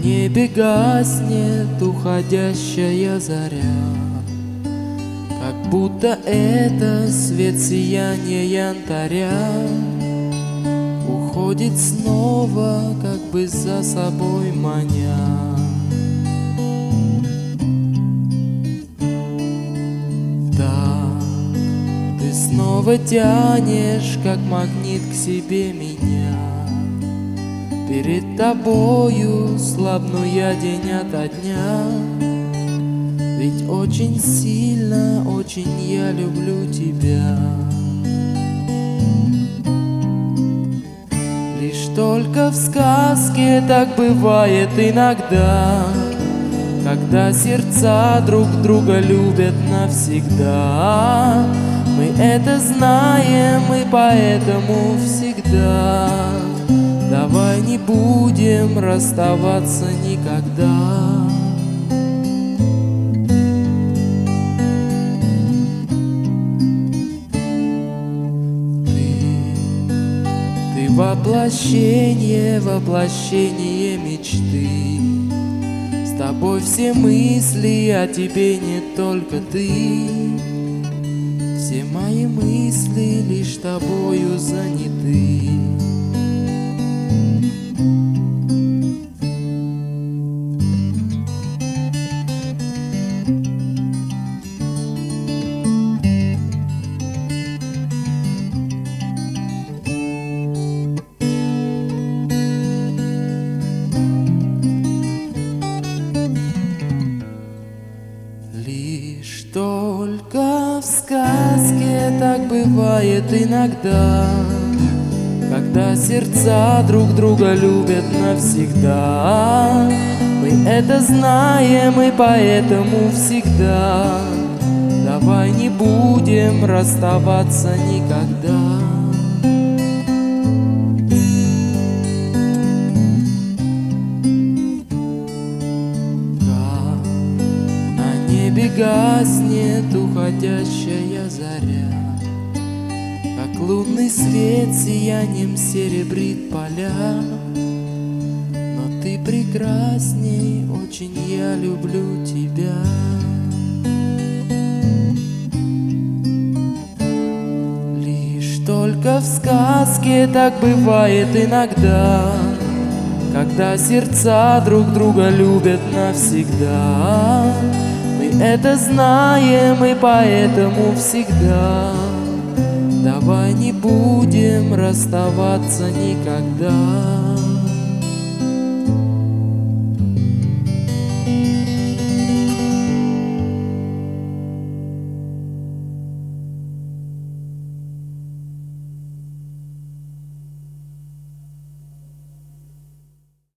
небе гаснет уходящая заря, как будто это свет сияния янтаря уходит снова, как бы за собой маня. Так ты снова тянешь, как магнит, к себе меня. Перед тобою слабну я день ото дня, ведь очень сильно, очень я люблю тебя. Лишь только в сказке так бывает иногда, когда сердца друг друга любят навсегда. Мы это знаем, и поэтому всегда давай не будем расставаться никогда. Ты воплощение, воплощение мечты. С тобой все мысли, о тебе не только ты. Все мои мысли лишь тобою заняты. Лишь только в сказке так бывает иногда, когда сердца друг друга любят навсегда. Мы это знаем, и поэтому всегда давай не будем расставаться никогда. Гаснет уходящая заря, как лунный свет сиянием серебрит поля. Но ты прекрасней, очень я люблю тебя. Лишь только в сказке так бывает иногда, когда сердца друг друга любят навсегда. Это знаем, и поэтому всегда давай не будем расставаться никогда.